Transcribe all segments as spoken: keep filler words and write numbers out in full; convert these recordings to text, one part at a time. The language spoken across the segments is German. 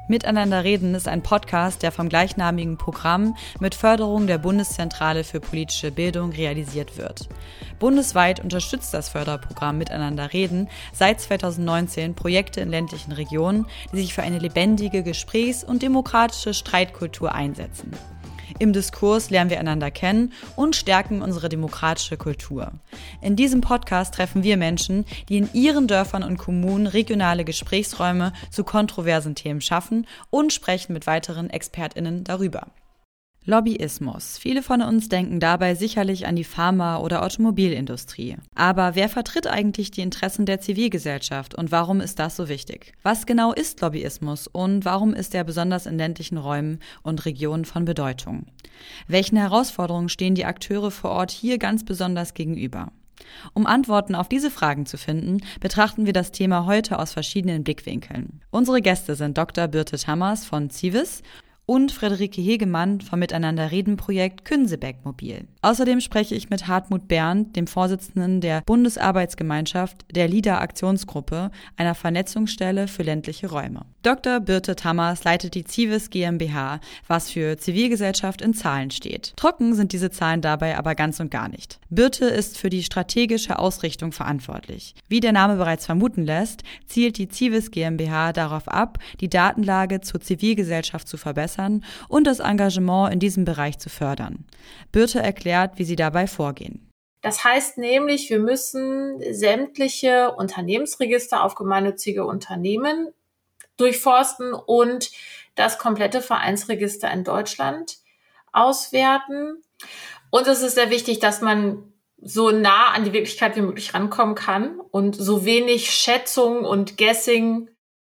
Miteinander reden ist ein Podcast, der vom gleichnamigen Programm mit Förderung der Bundeszentrale für politische Bildung realisiert wird. Bundesweit unterstützt das Förderprogramm Miteinander reden seit zweitausendneunzehn Projekte in ländlichen Regionen, die sich für eine lebendige Gesprächs- und demokratische Streitkultur einsetzen. Im Diskurs lernen wir einander kennen und stärken unsere demokratische Kultur. In diesem Podcast treffen wir Menschen, die in ihren Dörfern und Kommunen regionale Gesprächsräume zu kontroversen Themen schaffen und sprechen mit weiteren ExpertInnen darüber. Lobbyismus. Viele von uns denken dabei sicherlich an die Pharma- oder Automobilindustrie. Aber wer vertritt eigentlich die Interessen der Zivilgesellschaft und warum ist das so wichtig? Was genau ist Lobbyismus und warum ist er besonders in ländlichen Räumen und Regionen von Bedeutung? Welchen Herausforderungen stehen die Akteure vor Ort hier ganz besonders gegenüber? Um Antworten auf diese Fragen zu finden, betrachten wir das Thema heute aus verschiedenen Blickwinkeln. Unsere Gäste sind Doktor Birte Tammers von Civis und Friederike Hegemann vom Miteinander-Reden-Projekt Künsebeck Mobil. Außerdem spreche ich mit Hartmut Berndt, dem Vorsitzenden der Bundesarbeitsgemeinschaft der LIDA-Aktionsgruppe, einer Vernetzungsstelle für ländliche Räume. Doktor Birte Tammers leitet die Civis GmbH, was für Zivilgesellschaft in Zahlen steht. Trocken sind diese Zahlen dabei aber ganz und gar nicht. Birte ist für die strategische Ausrichtung verantwortlich. Wie der Name bereits vermuten lässt, zielt die Civis GmbH darauf ab, die Datenlage zur Zivilgesellschaft zu verbessern und das Engagement in diesem Bereich zu fördern. Birte erklärt, wie sie dabei vorgehen. Das heißt nämlich, wir müssen sämtliche Unternehmensregister auf gemeinnützige Unternehmen durchforsten und das komplette Vereinsregister in Deutschland auswerten. Und es ist sehr wichtig, dass man so nah an die Wirklichkeit wie möglich rankommen kann und so wenig Schätzung und Guessing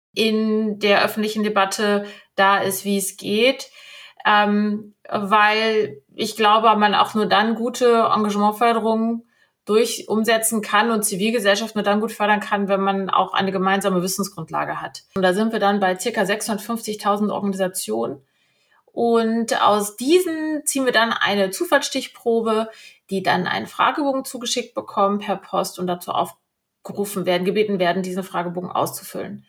in der öffentlichen Debatte da ist, wie es geht, ähm, weil ich glaube, man auch nur dann gute Engagementförderung durch umsetzen kann und Zivilgesellschaft nur dann gut fördern kann, wenn man auch eine gemeinsame Wissensgrundlage hat. Und da sind wir dann bei ca. sechshundertfünfzigtausend Organisationen. Und aus diesen ziehen wir dann eine Zufallsstichprobe, die dann einen Fragebogen zugeschickt bekommen per Post und dazu aufgerufen werden, gebeten werden, diesen Fragebogen auszufüllen.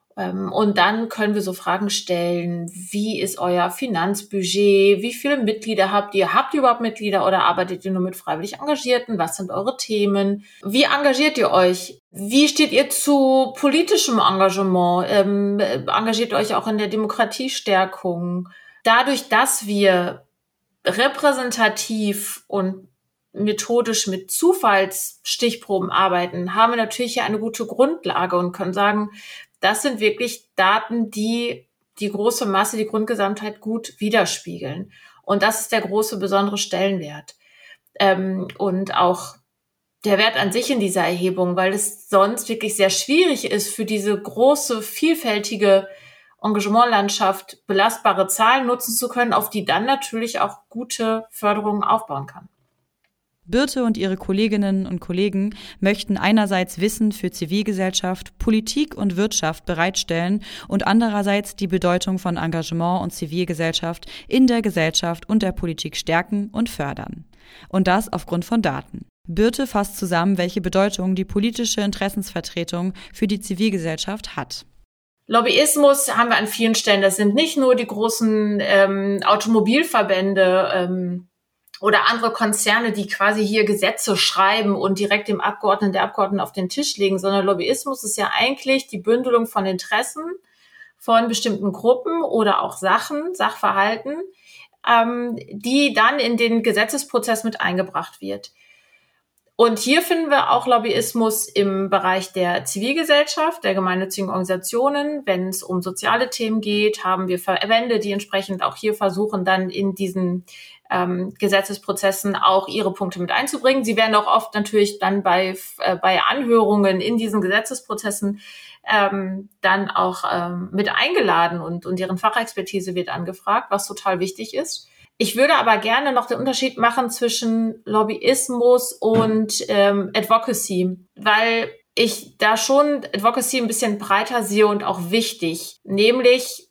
Und dann können wir so Fragen stellen, wie ist euer Finanzbudget, wie viele Mitglieder habt ihr, habt ihr überhaupt Mitglieder oder arbeitet ihr nur mit freiwillig Engagierten, was sind eure Themen, wie engagiert ihr euch, wie steht ihr zu politischem Engagement, ähm, engagiert ihr euch auch in der Demokratiestärkung. Dadurch, dass wir repräsentativ und methodisch mit Zufallsstichproben arbeiten, haben wir natürlich hier eine gute Grundlage und können sagen, das sind wirklich Daten, die die große Masse, die Grundgesamtheit gut widerspiegeln. Und das ist der große besondere Stellenwert. Ähm, und auch der Wert an sich in dieser Erhebung, weil es sonst wirklich sehr schwierig ist, für diese große, vielfältige Engagementlandschaft belastbare Zahlen nutzen zu können, auf die dann natürlich auch gute Förderungen aufbauen kann. Birte und ihre Kolleginnen und Kollegen möchten einerseits Wissen für Zivilgesellschaft, Politik und Wirtschaft bereitstellen und andererseits die Bedeutung von Engagement und Zivilgesellschaft in der Gesellschaft und der Politik stärken und fördern. Und das aufgrund von Daten. Birte fasst zusammen, welche Bedeutung die politische Interessensvertretung für die Zivilgesellschaft hat. Lobbyismus haben wir an vielen Stellen. Das sind nicht nur die großen ähm, Automobilverbände, ähm, oder andere Konzerne, die quasi hier Gesetze schreiben und direkt dem Abgeordneten, der Abgeordneten auf den Tisch legen, sondern Lobbyismus ist ja eigentlich die Bündelung von Interessen von bestimmten Gruppen oder auch Sachen, Sachverhalten, ähm, die dann in den Gesetzesprozess mit eingebracht wird. Und hier finden wir auch Lobbyismus im Bereich der Zivilgesellschaft, der gemeinnützigen Organisationen. Wenn es um soziale Themen geht, haben wir Verbände, die entsprechend auch hier versuchen, dann in diesen ähm, Gesetzesprozessen auch ihre Punkte mit einzubringen. Sie werden auch oft natürlich dann bei, äh, bei Anhörungen in diesen Gesetzesprozessen ähm, dann auch ähm, mit eingeladen und, und deren Fachexpertise wird angefragt, was total wichtig ist. Ich würde aber gerne noch den Unterschied machen zwischen Lobbyismus und ähm, Advocacy, weil ich da schon Advocacy ein bisschen breiter sehe und auch wichtig. Nämlich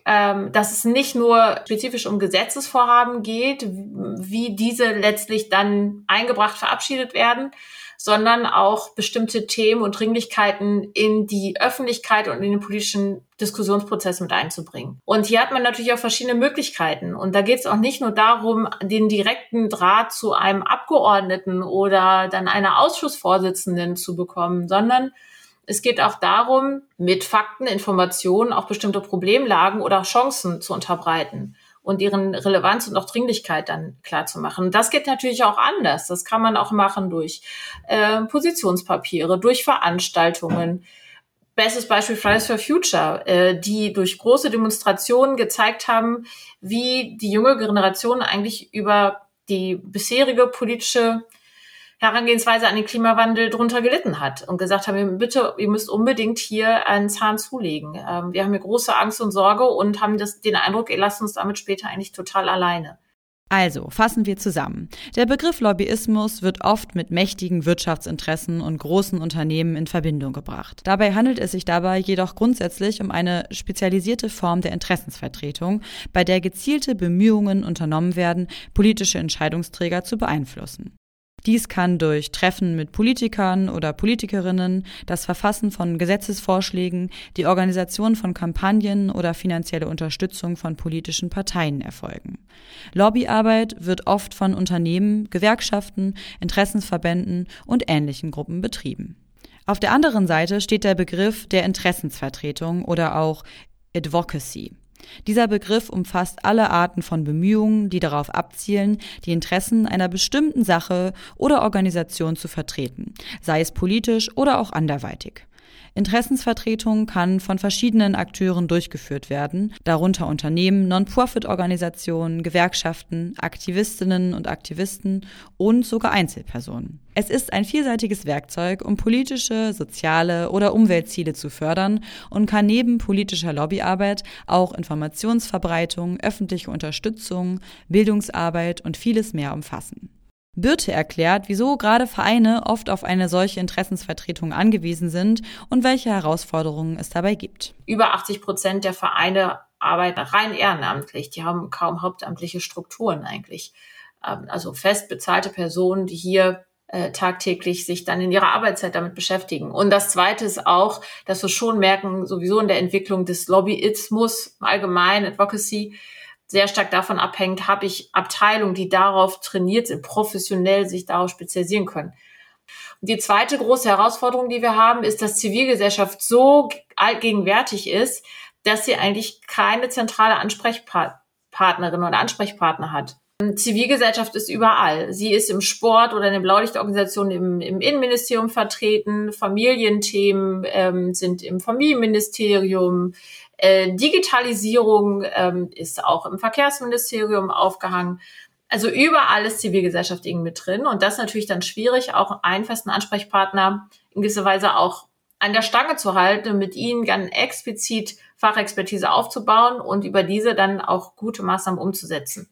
ähm, dass es nicht nur spezifisch um Gesetzesvorhaben geht, wie diese letztlich dann eingebracht, verabschiedet werden, sondern auch bestimmte Themen und Dringlichkeiten in die Öffentlichkeit und in den politischen Diskussionsprozess mit einzubringen. Und hier hat man natürlich auch verschiedene Möglichkeiten. Und da geht es auch nicht nur darum, den direkten Draht zu einem Abgeordneten oder dann einer Ausschussvorsitzenden zu bekommen, sondern es geht auch darum, mit Fakten, Informationen auch bestimmte Problemlagen oder Chancen zu unterbreiten und deren Relevanz und auch Dringlichkeit dann klar zu machen. Das geht natürlich auch anders. Das kann man auch machen durch äh, Positionspapiere, durch Veranstaltungen. Bestes Beispiel Fridays for Future, äh, die durch große Demonstrationen gezeigt haben, wie die junge Generation eigentlich über die bisherige politische Herangehensweise an den Klimawandel drunter gelitten hat und gesagt haben, bitte, ihr müsst unbedingt hier einen Zahn zulegen. Ähm, wir haben hier große Angst und Sorge und haben das, den Eindruck, ihr lasst uns damit später eigentlich total alleine. Also, fassen wir zusammen. Der Begriff Lobbyismus wird oft mit mächtigen Wirtschaftsinteressen und großen Unternehmen in Verbindung gebracht. Dabei handelt es sich dabei jedoch grundsätzlich um eine spezialisierte Form der Interessensvertretung, bei der gezielte Bemühungen unternommen werden, politische Entscheidungsträger zu beeinflussen. Dies kann durch Treffen mit Politikern oder Politikerinnen, das Verfassen von Gesetzesvorschlägen, die Organisation von Kampagnen oder finanzielle Unterstützung von politischen Parteien erfolgen. Lobbyarbeit wird oft von Unternehmen, Gewerkschaften, Interessensverbänden und ähnlichen Gruppen betrieben. Auf der anderen Seite steht der Begriff der Interessensvertretung oder auch Advocacy. Dieser Begriff umfasst alle Arten von Bemühungen, die darauf abzielen, die Interessen einer bestimmten Sache oder Organisation zu vertreten, sei es politisch oder auch anderweitig. Interessensvertretung kann von verschiedenen Akteuren durchgeführt werden, darunter Unternehmen, Non-Profit-Organisationen, Gewerkschaften, Aktivistinnen und Aktivisten und sogar Einzelpersonen. Es ist ein vielseitiges Werkzeug, um politische, soziale oder Umweltziele zu fördern und kann neben politischer Lobbyarbeit auch Informationsverbreitung, öffentliche Unterstützung, Bildungsarbeit und vieles mehr umfassen. Birte erklärt, wieso gerade Vereine oft auf eine solche Interessensvertretung angewiesen sind und welche Herausforderungen es dabei gibt. Über achtzig Prozent der Vereine arbeiten rein ehrenamtlich. Die haben kaum hauptamtliche Strukturen eigentlich. Also fest bezahlte Personen, die hier äh, tagtäglich sich dann in ihrer Arbeitszeit damit beschäftigen. Und das Zweite ist auch, dass wir schon merken, sowieso in der Entwicklung des Lobbyismus, allgemein Advocacy, sehr stark davon abhängt, habe ich Abteilungen, die darauf trainiert sind, professionell sich darauf spezialisieren können. Und die zweite große Herausforderung, die wir haben, ist, dass Zivilgesellschaft so allgegenwärtig ist, dass sie eigentlich keine zentrale Ansprechpartnerin oder Ansprechpartner hat. Zivilgesellschaft ist überall. Sie ist im Sport oder in den Blaulichtorganisationen im, im Innenministerium vertreten. Familienthemen ähm, sind im Familienministerium. Äh, Digitalisierung ähm, ist auch im Verkehrsministerium aufgehangen. Also überall ist Zivilgesellschaft irgendwie mit drin. Und das ist natürlich dann schwierig, auch einen festen Ansprechpartner in gewisser Weise auch an der Stange zu halten und mit ihnen ganz explizit Fachexpertise aufzubauen und über diese dann auch gute Maßnahmen umzusetzen.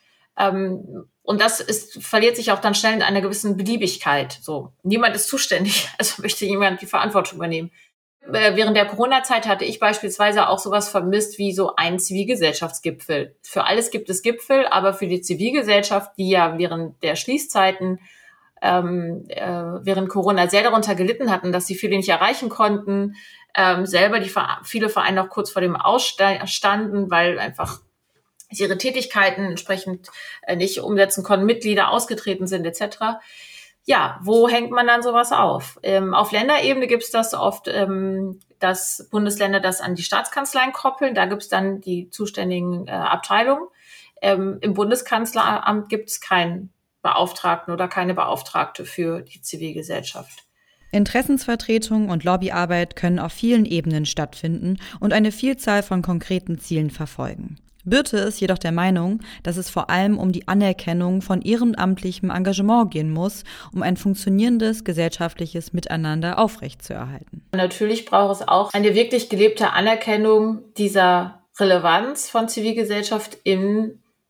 Ähm, und das ist, verliert sich auch dann schnell in einer gewissen Beliebigkeit. So, niemand ist zuständig, also möchte jemand die Verantwortung übernehmen. Während der Corona-Zeit hatte ich beispielsweise auch sowas vermisst wie so einen Zivilgesellschaftsgipfel. Für alles gibt es Gipfel, aber für die Zivilgesellschaft, die ja während der Schließzeiten, ähm, äh, während Corona sehr darunter gelitten hatten, dass sie viele nicht erreichen konnten, ähm, selber die viele Vereine noch kurz vor dem Ausstanden, weil einfach ihre Tätigkeiten entsprechend äh, nicht umsetzen konnten, Mitglieder ausgetreten sind et cetera. Ja, wo hängt man dann sowas auf? Ähm, auf Länderebene gibt es das oft, ähm, dass Bundesländer das an die Staatskanzleien koppeln. Da gibt es dann die zuständigen äh, Abteilungen. Ähm, Im Bundeskanzleramt gibt es keinen Beauftragten oder keine Beauftragte für die Zivilgesellschaft. Interessensvertretung und Lobbyarbeit können auf vielen Ebenen stattfinden und eine Vielzahl von konkreten Zielen verfolgen. Birte ist jedoch der Meinung, dass es vor allem um die Anerkennung von ehrenamtlichem Engagement gehen muss, um ein funktionierendes gesellschaftliches Miteinander aufrechtzuerhalten. Natürlich braucht es auch eine wirklich gelebte Anerkennung dieser Relevanz von Zivilgesellschaft in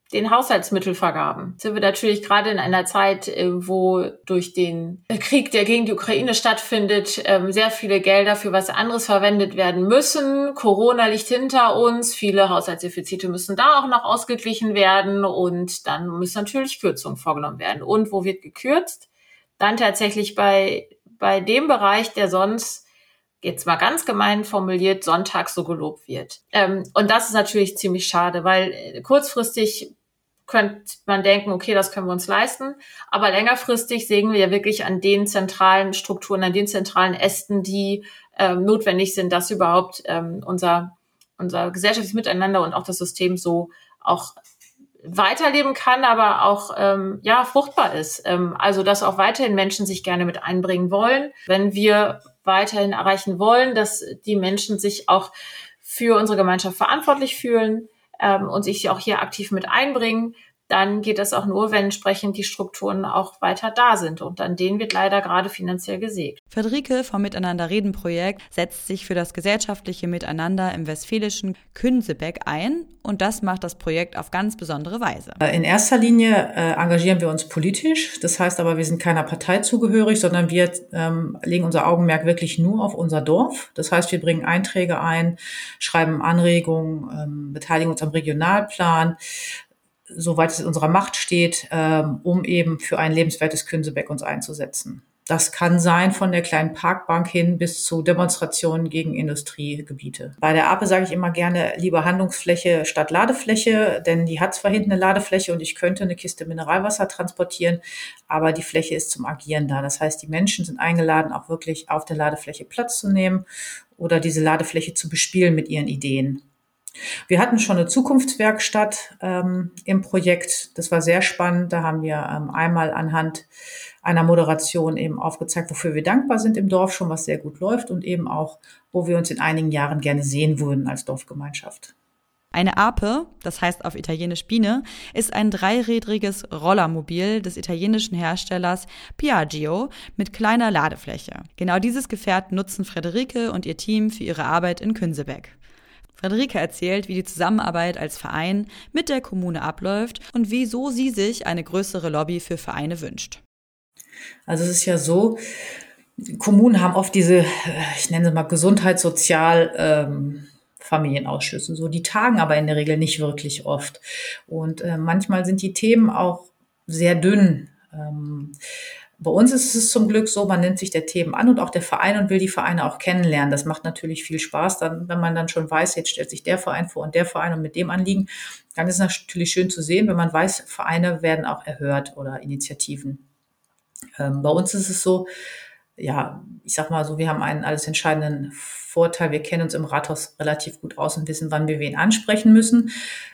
den Haushaltsmittelvergaben. Sind wir natürlich gerade in einer Zeit, wo durch den Krieg, der gegen die Ukraine stattfindet, sehr viele Gelder für was anderes verwendet werden müssen. Corona liegt hinter uns. Viele Haushaltsdefizite müssen da auch noch ausgeglichen werden. Und dann müssen natürlich Kürzungen vorgenommen werden. Und wo wird gekürzt? Dann tatsächlich bei, bei dem Bereich, der sonst, jetzt mal ganz gemein formuliert, sonntags so gelobt wird. Ähm, und das ist natürlich ziemlich schade, weil kurzfristig könnte man denken, okay, das können wir uns leisten. Aber längerfristig sehen wir ja wirklich an den zentralen Strukturen, an den zentralen Ästen, die ähm, notwendig sind, dass überhaupt ähm, unser, unser gesellschaftliches Miteinander und auch das System so auch weiterleben kann, aber auch ähm, ja fruchtbar ist. Ähm, also dass auch weiterhin Menschen sich gerne mit einbringen wollen. Wenn wir weiterhin erreichen wollen, dass die Menschen sich auch für unsere Gemeinschaft verantwortlich fühlen ähm, und sich auch hier aktiv mit einbringen, dann geht das auch nur, wenn entsprechend die Strukturen auch weiter da sind. Und an denen wird leider gerade finanziell gesägt. Friederike vom Miteinander-Reden-Projekt setzt sich für das gesellschaftliche Miteinander im westfälischen Künsebeck ein. Und das macht das Projekt auf ganz besondere Weise. In erster Linie äh, engagieren wir uns politisch. Das heißt aber, wir sind keiner Partei zugehörig, sondern wir ähm, legen unser Augenmerk wirklich nur auf unser Dorf. Das heißt, wir bringen Einträge ein, schreiben Anregungen, ähm, beteiligen uns am Regionalplan, soweit es in unserer Macht steht, ähm, um eben für ein lebenswertes Künsebeck uns einzusetzen. Das kann sein von der kleinen Parkbank hin bis zu Demonstrationen gegen Industriegebiete. Bei der A P E sage ich immer gerne lieber Handlungsfläche statt Ladefläche, denn die hat zwar hinten eine Ladefläche und ich könnte eine Kiste Mineralwasser transportieren, aber die Fläche ist zum Agieren da. Das heißt, die Menschen sind eingeladen, auch wirklich auf der Ladefläche Platz zu nehmen oder diese Ladefläche zu bespielen mit ihren Ideen. Wir hatten schon eine Zukunftswerkstatt ähm, im Projekt. Das war sehr spannend. Da haben wir ähm, einmal anhand einer Moderation eben aufgezeigt, wofür wir dankbar sind im Dorf schon, was sehr gut läuft und eben auch, wo wir uns in einigen Jahren gerne sehen würden als Dorfgemeinschaft. Eine Ape, das heißt auf Italienisch Biene, ist ein dreirädriges Rollermobil des italienischen Herstellers Piaggio mit kleiner Ladefläche. Genau dieses Gefährt nutzen Friederike und ihr Team für ihre Arbeit in Künsebeck. Friederike erzählt, wie die Zusammenarbeit als Verein mit der Kommune abläuft und wieso sie sich eine größere Lobby für Vereine wünscht. Also es ist ja so, Kommunen haben oft diese, ich nenne sie mal Gesundheitssozial, ähm, Familienausschüsse. So, die tagen aber in der Regel nicht wirklich oft. Und äh, manchmal sind die Themen auch sehr dünn. Ähm, Bei uns ist es zum Glück so, man nimmt sich der Themen an und auch der Verein und will die Vereine auch kennenlernen. Das macht natürlich viel Spaß, dann, wenn man dann schon weiß, jetzt stellt sich der Verein vor und der Verein und mit dem Anliegen. Dann ist es natürlich schön zu sehen, wenn man weiß, Vereine werden auch erhört oder Initiativen. Ähm, bei uns ist es so, ja, ich sag mal so, wir haben einen alles entscheidenden Vorteil. Wir kennen uns im Rathaus relativ gut aus und wissen, wann wir wen ansprechen müssen.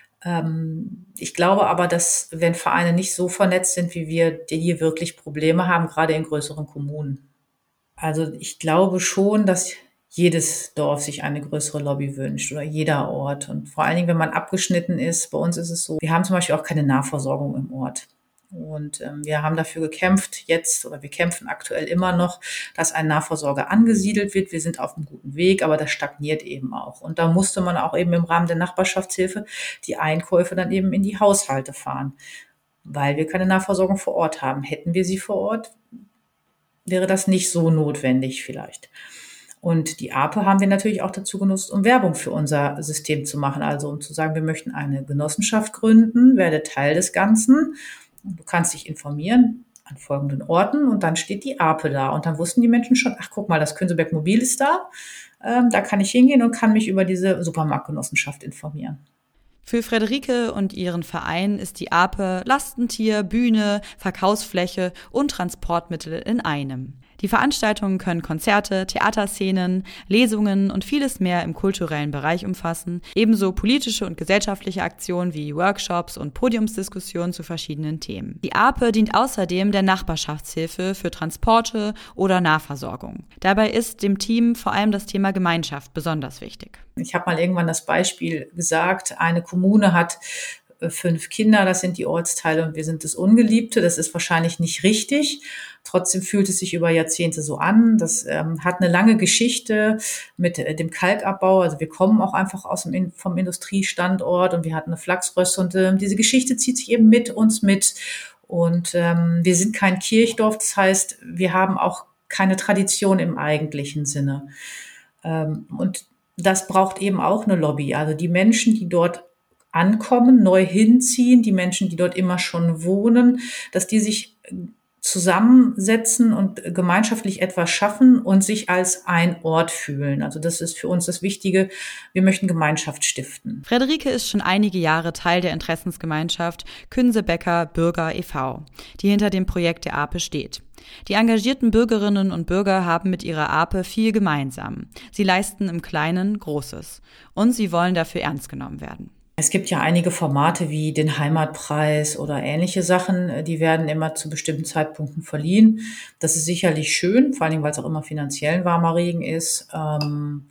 Ich glaube aber, dass wenn Vereine nicht so vernetzt sind wie wir, die hier wirklich Probleme haben, gerade in größeren Kommunen. Also ich glaube schon, dass jedes Dorf sich eine größere Lobby wünscht oder jeder Ort. Und vor allen Dingen, wenn man abgeschnitten ist, bei uns ist es so, wir haben zum Beispiel auch keine Nahversorgung im Ort. Und ähm, wir haben dafür gekämpft jetzt oder wir kämpfen aktuell immer noch, dass ein Nahversorger angesiedelt wird. Wir sind auf einem guten Weg, aber das stagniert eben auch. Und da musste man auch eben im Rahmen der Nachbarschaftshilfe die Einkäufe dann eben in die Haushalte fahren, weil wir keine Nahversorgung vor Ort haben. Hätten wir sie vor Ort, wäre das nicht so notwendig vielleicht. Und die A P E haben wir natürlich auch dazu genutzt, um Werbung für unser System zu machen. Also um zu sagen, wir möchten eine Genossenschaft gründen, werde Teil des Ganzen. Du kannst dich informieren an folgenden Orten und dann steht die A P E da. Und dann wussten die Menschen schon, ach guck mal, das Künsebeck Mobil ist da. Ähm, da kann ich hingehen und kann mich über diese Supermarktgenossenschaft informieren. Für Friederike und ihren Verein ist die A P E Lastentier, Bühne, Verkaufsfläche und Transportmittel in einem. Die Veranstaltungen können Konzerte, Theaterszenen, Lesungen und vieles mehr im kulturellen Bereich umfassen, ebenso politische und gesellschaftliche Aktionen wie Workshops und Podiumsdiskussionen zu verschiedenen Themen. Die A P E dient außerdem der Nachbarschaftshilfe für Transporte oder Nahversorgung. Dabei ist dem Team vor allem das Thema Gemeinschaft besonders wichtig. Ich habe mal irgendwann das Beispiel gesagt, eine Kommune hat fünf Kinder, das sind die Ortsteile und wir sind das Ungeliebte. Das ist wahrscheinlich nicht richtig. Trotzdem fühlt es sich über Jahrzehnte so an. Das ähm, hat eine lange Geschichte mit äh, dem Kalkabbau. Also wir kommen auch einfach aus dem, vom Industriestandort und wir hatten eine Flachsröste und äh, diese Geschichte zieht sich eben mit uns mit. Und ähm, wir sind kein Kirchdorf, das heißt, wir haben auch keine Tradition im eigentlichen Sinne. Ähm, und das braucht eben auch eine Lobby. Also die Menschen, die dort ankommen, neu hinziehen, die Menschen, die dort immer schon wohnen, dass die sich zusammensetzen und gemeinschaftlich etwas schaffen und sich als ein Ort fühlen. Also das ist für uns das Wichtige. Wir möchten Gemeinschaft stiften. Friederike ist schon einige Jahre Teil der Interessensgemeinschaft Künsebecker Bürger e V, die hinter dem Projekt der APE steht. Die engagierten Bürgerinnen und Bürger haben mit ihrer APE viel gemeinsam. Sie leisten im Kleinen Großes und sie wollen dafür ernst genommen werden. Es gibt ja einige Formate wie den Heimatpreis oder ähnliche Sachen, die werden immer zu bestimmten Zeitpunkten verliehen. Das ist sicherlich schön, vor allen Dingen, weil es auch immer finanziell ein warmer Regen ist. Ähm,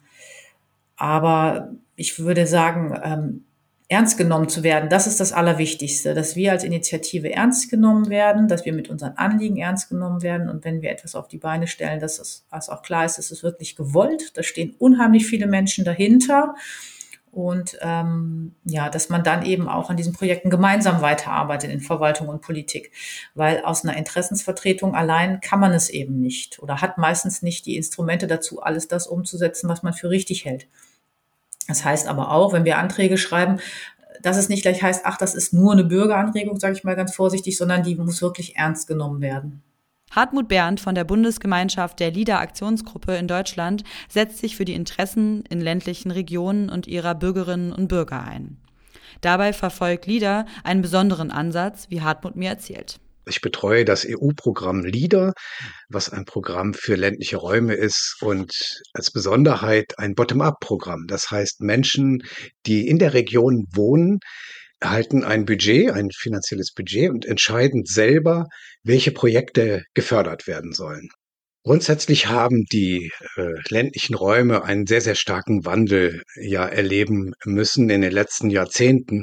aber ich würde sagen, ähm, ernst genommen zu werden, das ist das Allerwichtigste, dass wir als Initiative ernst genommen werden, dass wir mit unseren Anliegen ernst genommen werden und wenn wir etwas auf die Beine stellen, dass es dass auch klar ist, es ist wirklich gewollt. Da stehen unheimlich viele Menschen dahinter. Und ähm, ja, dass man dann eben auch an diesen Projekten gemeinsam weiterarbeitet in Verwaltung und Politik. Weil aus einer Interessensvertretung allein kann man es eben nicht oder hat meistens nicht die Instrumente dazu, alles das umzusetzen, was man für richtig hält. Das heißt aber auch, wenn wir Anträge schreiben, dass es nicht gleich heißt, ach, das ist nur eine Bürgeranregung, sage ich mal ganz vorsichtig, sondern die muss wirklich ernst genommen werden. Hartmut Berndt von der Bundesgemeinschaft der LIDA-Aktionsgruppe in Deutschland setzt sich für die Interessen in ländlichen Regionen und ihrer Bürgerinnen und Bürger ein. Dabei verfolgt LIDA einen besonderen Ansatz, wie Hartmut mir erzählt. Ich betreue das E U-Programm LIDA, was ein Programm für ländliche Räume ist und als Besonderheit ein Bottom-up-Programm. Das heißt, Menschen, die in der Region wohnen, erhalten ein Budget, ein finanzielles Budget und entscheiden selber, welche Projekte gefördert werden sollen. Grundsätzlich haben die äh, ländlichen Räume einen sehr, sehr starken Wandel ja erleben müssen in den letzten Jahrzehnten.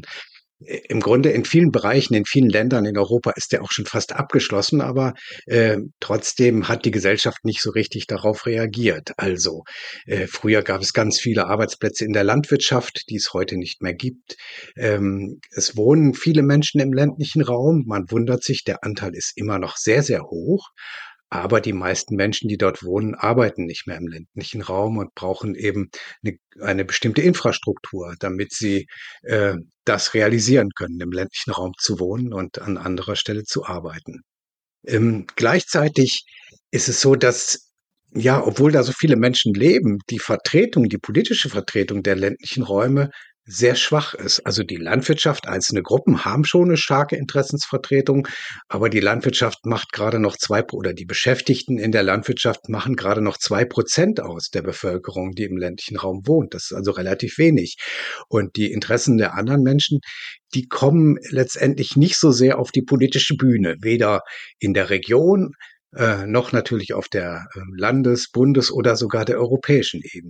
Im Grunde in vielen Bereichen, in vielen Ländern in Europa ist der auch schon fast abgeschlossen, aber äh, trotzdem hat die Gesellschaft nicht so richtig darauf reagiert. Also äh, früher gab es ganz viele Arbeitsplätze in der Landwirtschaft, die es heute nicht mehr gibt. Ähm, es wohnen viele Menschen im ländlichen Raum. Man wundert sich, der Anteil ist immer noch sehr, sehr hoch. Aber die meisten Menschen, die dort wohnen, arbeiten nicht mehr im ländlichen Raum und brauchen eben eine, eine bestimmte Infrastruktur, damit sie äh, das realisieren können, im ländlichen Raum zu wohnen und an anderer Stelle zu arbeiten. Ähm, gleichzeitig ist es so, dass, ja, obwohl da so viele Menschen leben, die Vertretung, die politische Vertretung der ländlichen Räume sehr schwach ist. Also die Landwirtschaft, einzelne Gruppen haben schon eine starke Interessensvertretung, aber die Landwirtschaft macht gerade noch zwei, oder die Beschäftigten in der Landwirtschaft machen gerade noch zwei Prozent aus der Bevölkerung, die im ländlichen Raum wohnt. Das ist also relativ wenig. Und die Interessen der anderen Menschen, die kommen letztendlich nicht so sehr auf die politische Bühne, weder in der Region, äh, noch natürlich auf der äh, Landes-, Bundes- oder sogar der europäischen Ebene.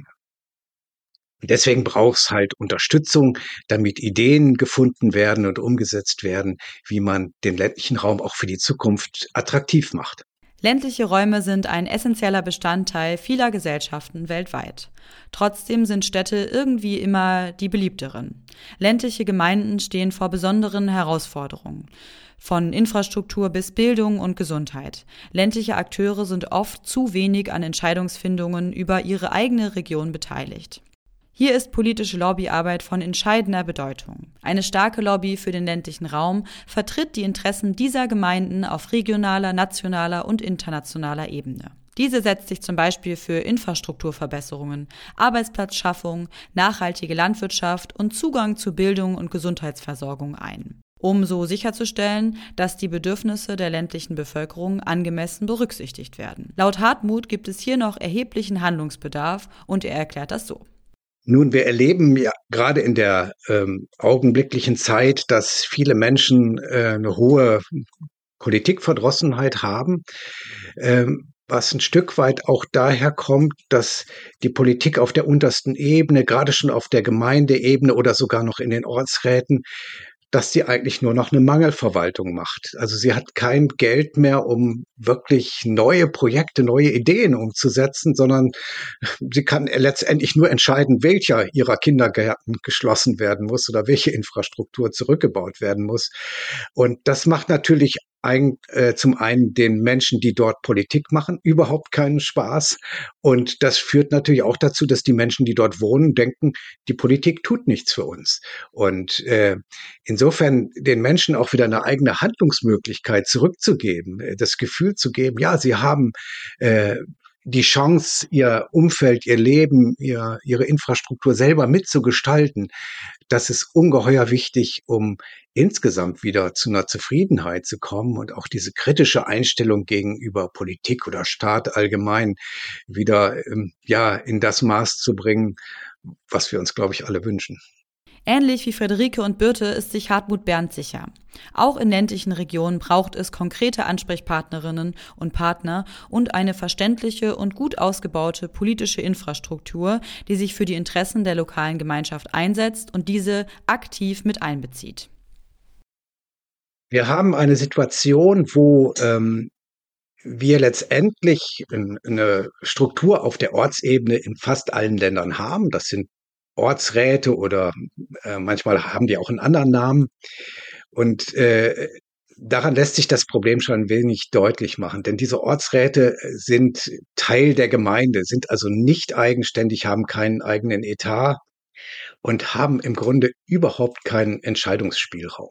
Deswegen braucht es halt Unterstützung, damit Ideen gefunden werden und umgesetzt werden, wie man den ländlichen Raum auch für die Zukunft attraktiv macht. Ländliche Räume sind ein essentieller Bestandteil vieler Gesellschaften weltweit. Trotzdem sind Städte irgendwie immer die beliebteren. Ländliche Gemeinden stehen vor besonderen Herausforderungen. Von Infrastruktur bis Bildung und Gesundheit. Ländliche Akteure sind oft zu wenig an Entscheidungsfindungen über ihre eigene Region beteiligt. Hier ist politische Lobbyarbeit von entscheidender Bedeutung. Eine starke Lobby für den ländlichen Raum vertritt die Interessen dieser Gemeinden auf regionaler, nationaler und internationaler Ebene. Diese setzt sich zum Beispiel für Infrastrukturverbesserungen, Arbeitsplatzschaffung, nachhaltige Landwirtschaft und Zugang zu Bildung und Gesundheitsversorgung ein, um so sicherzustellen, dass die Bedürfnisse der ländlichen Bevölkerung angemessen berücksichtigt werden. Laut Hartmut gibt es hier noch erheblichen Handlungsbedarf und er erklärt das so. Nun, wir erleben ja gerade in der ähm, augenblicklichen Zeit, dass viele Menschen äh, eine hohe Politikverdrossenheit haben, ähm, was ein Stück weit auch daher kommt, dass die Politik auf der untersten Ebene, gerade schon auf der Gemeindeebene oder sogar noch in den Ortsräten, dass sie eigentlich nur noch eine Mangelverwaltung macht. Also sie hat kein Geld mehr, um wirklich neue Projekte, neue Ideen umzusetzen, sondern sie kann letztendlich nur entscheiden, welcher ihrer Kindergärten geschlossen werden muss oder welche Infrastruktur zurückgebaut werden muss. Und das macht natürlich ein, äh, zum einen den Menschen, die dort Politik machen, überhaupt keinen Spaß. Und das führt natürlich auch dazu, dass die Menschen, die dort wohnen, denken, die Politik tut nichts für uns. Und äh, insofern den Menschen auch wieder eine eigene Handlungsmöglichkeit zurückzugeben, äh, das Gefühl zu geben, ja, sie haben äh, die Chance, ihr Umfeld, ihr Leben, ihr, ihre Infrastruktur selber mitzugestalten, das ist ungeheuer wichtig, um insgesamt wieder zu einer Zufriedenheit zu kommen und auch diese kritische Einstellung gegenüber Politik oder Staat allgemein wieder ähm, ja in das Maß zu bringen, was wir uns, glaube ich, alle wünschen. Ähnlich wie Friederike und Birte ist sich Hartmut Berndt sicher. Auch in ländlichen Regionen braucht es konkrete Ansprechpartnerinnen und Partner und eine verständliche und gut ausgebaute politische Infrastruktur, die sich für die Interessen der lokalen Gemeinschaft einsetzt und diese aktiv mit einbezieht. Wir haben eine Situation, wo ähm, wir letztendlich eine Struktur auf der Ortsebene in fast allen Ländern haben. Das sind Ortsräte oder äh, manchmal haben die auch einen anderen Namen. Und äh, daran lässt sich das Problem schon ein wenig deutlich machen, denn diese Ortsräte sind Teil der Gemeinde, sind also nicht eigenständig, haben keinen eigenen Etat und haben im Grunde überhaupt keinen Entscheidungsspielraum.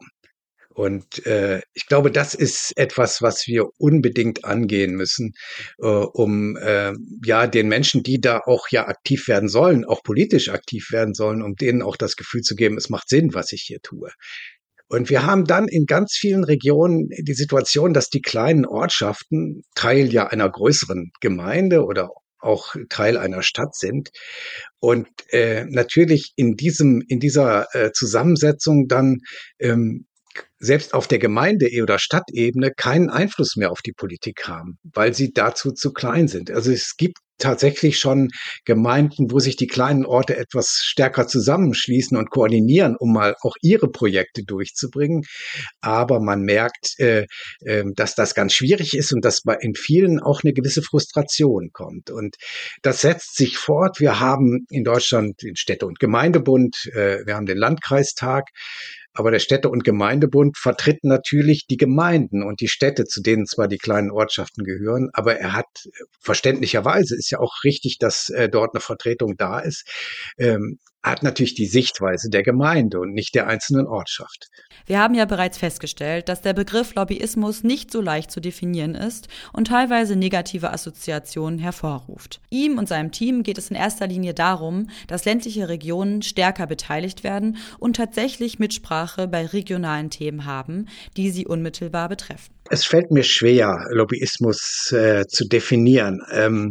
Und äh, ich glaube, das ist etwas, was wir unbedingt angehen müssen, äh, um äh, ja den Menschen, die da auch ja aktiv werden sollen, auch politisch aktiv werden sollen, um denen auch das Gefühl zu geben, es macht Sinn, was ich hier tue. Und wir haben dann in ganz vielen Regionen die Situation, dass die kleinen Ortschaften Teil ja einer größeren Gemeinde oder auch Teil einer Stadt sind und äh, natürlich in diesem in dieser äh, Zusammensetzung dann ähm, selbst auf der Gemeinde- oder Stadtebene keinen Einfluss mehr auf die Politik haben, weil sie dazu zu klein sind. Also es gibt tatsächlich schon Gemeinden, wo sich die kleinen Orte etwas stärker zusammenschließen und koordinieren, um mal auch ihre Projekte durchzubringen. Aber man merkt, äh, äh, dass das ganz schwierig ist und dass bei in vielen auch eine gewisse Frustration kommt. Und das setzt sich fort. Wir haben in Deutschland den Städte- und Gemeindebund, äh, wir haben den Landkreistag. Aber der Städte- und Gemeindebund vertritt natürlich die Gemeinden und die Städte, zu denen zwar die kleinen Ortschaften gehören, aber er hat verständlicherweise, ist ja auch richtig, dass äh, dort eine Vertretung da ist, ähm, hat natürlich die Sichtweise der Gemeinde und nicht der einzelnen Ortschaft. Wir haben ja bereits festgestellt, dass der Begriff Lobbyismus nicht so leicht zu definieren ist und teilweise negative Assoziationen hervorruft. Ihm und seinem Team geht es in erster Linie darum, dass ländliche Regionen stärker beteiligt werden und tatsächlich Mitsprache bei regionalen Themen haben, die sie unmittelbar betreffen. Es fällt mir schwer, Lobbyismus äh, zu definieren, ähm,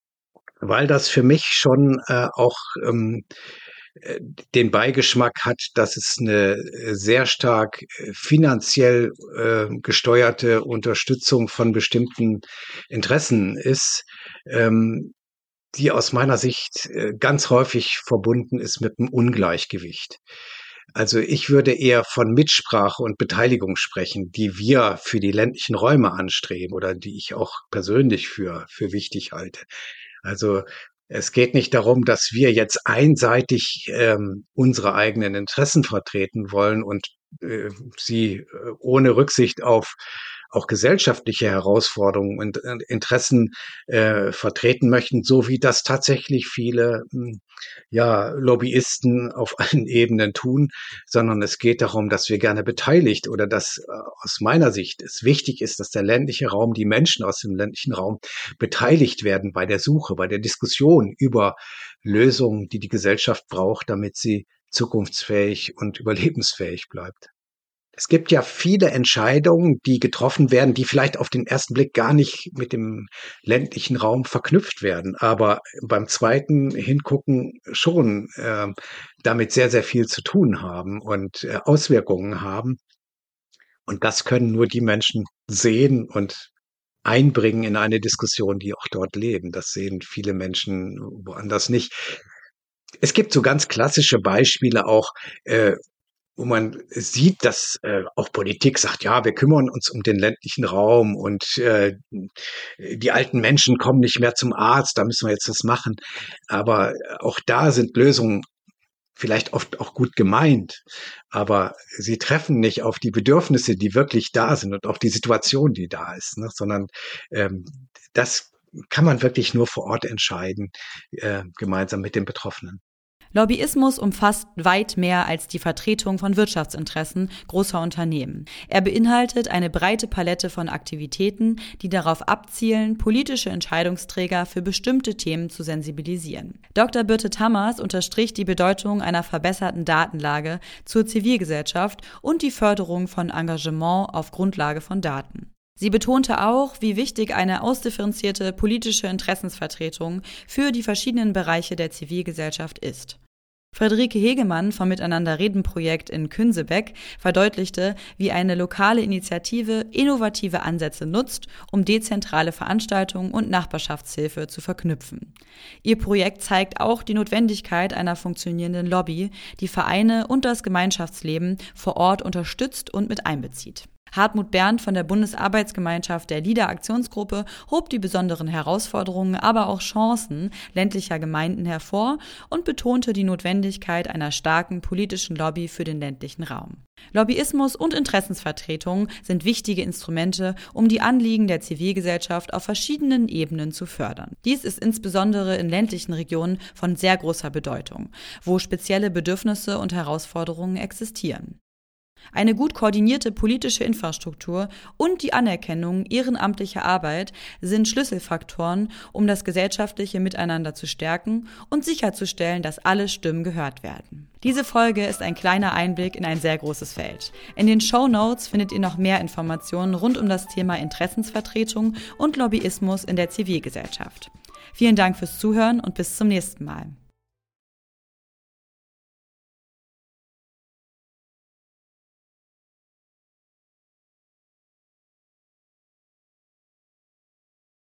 weil das für mich schon äh, auch ähm, den Beigeschmack hat, dass es eine sehr stark finanziell äh, gesteuerte Unterstützung von bestimmten Interessen ist, ähm, die aus meiner Sicht äh, ganz häufig verbunden ist mit einem Ungleichgewicht. Also ich würde eher von Mitsprache und Beteiligung sprechen, die wir für die ländlichen Räume anstreben oder die ich auch persönlich für, für wichtig halte. Also es geht nicht darum, dass wir jetzt einseitig ähm, unsere eigenen Interessen vertreten wollen und äh, sie äh, ohne Rücksicht auf auch gesellschaftliche Herausforderungen und äh, Interessen äh, vertreten möchten, so wie das tatsächlich viele mh, ja Lobbyisten auf allen Ebenen tun, sondern es geht darum, dass wir gerne beteiligt oder dass äh, aus meiner Sicht es wichtig ist, dass der ländliche Raum, die Menschen aus dem ländlichen Raum beteiligt werden bei der Suche, bei der Diskussion über Lösungen, die die Gesellschaft braucht, damit sie zukunftsfähig und überlebensfähig bleibt. Es gibt ja viele Entscheidungen, die getroffen werden, die vielleicht auf den ersten Blick gar nicht mit dem ländlichen Raum verknüpft werden, aber beim zweiten Hingucken schon äh, damit sehr, sehr viel zu tun haben und äh, Auswirkungen haben. Und das können nur die Menschen sehen und einbringen in eine Diskussion, die auch dort leben. Das sehen viele Menschen woanders nicht. Es gibt so ganz klassische Beispiele auch, äh, wo man sieht, dass äh, auch Politik sagt, ja, wir kümmern uns um den ländlichen Raum und äh, die alten Menschen kommen nicht mehr zum Arzt, da müssen wir jetzt was machen. Aber auch da sind Lösungen vielleicht oft auch gut gemeint, aber sie treffen nicht auf die Bedürfnisse, die wirklich da sind und auf die Situation, die da ist, ne? Sondern ähm, das kann man wirklich nur vor Ort entscheiden, äh, gemeinsam mit den Betroffenen. Lobbyismus umfasst weit mehr als die Vertretung von Wirtschaftsinteressen großer Unternehmen. Er beinhaltet eine breite Palette von Aktivitäten, die darauf abzielen, politische Entscheidungsträger für bestimmte Themen zu sensibilisieren. Doktor Birte Tammers unterstrich die Bedeutung einer verbesserten Datenlage zur Zivilgesellschaft und die Förderung von Engagement auf Grundlage von Daten. Sie betonte auch, wie wichtig eine ausdifferenzierte politische Interessensvertretung für die verschiedenen Bereiche der Zivilgesellschaft ist. Friederike Hegemann vom Miteinander-Reden-Projekt in Künsebeck verdeutlichte, wie eine lokale Initiative innovative Ansätze nutzt, um dezentrale Veranstaltungen und Nachbarschaftshilfe zu verknüpfen. Ihr Projekt zeigt auch die Notwendigkeit einer funktionierenden Lobby, die Vereine und das Gemeinschaftsleben vor Ort unterstützt und mit einbezieht. Hartmut Berndt von der Bundesarbeitsgemeinschaft der LIDA-Aktionsgruppe hob die besonderen Herausforderungen, aber auch Chancen ländlicher Gemeinden hervor und betonte die Notwendigkeit einer starken politischen Lobby für den ländlichen Raum. Lobbyismus und Interessensvertretung sind wichtige Instrumente, um die Anliegen der Zivilgesellschaft auf verschiedenen Ebenen zu fördern. Dies ist insbesondere in ländlichen Regionen von sehr großer Bedeutung, wo spezielle Bedürfnisse und Herausforderungen existieren. Eine gut koordinierte politische Infrastruktur und die Anerkennung ehrenamtlicher Arbeit sind Schlüsselfaktoren, um das gesellschaftliche Miteinander zu stärken und sicherzustellen, dass alle Stimmen gehört werden. Diese Folge ist ein kleiner Einblick in ein sehr großes Feld. In den Shownotes findet ihr noch mehr Informationen rund um das Thema Interessensvertretung und Lobbyismus in der Zivilgesellschaft. Vielen Dank fürs Zuhören und bis zum nächsten Mal.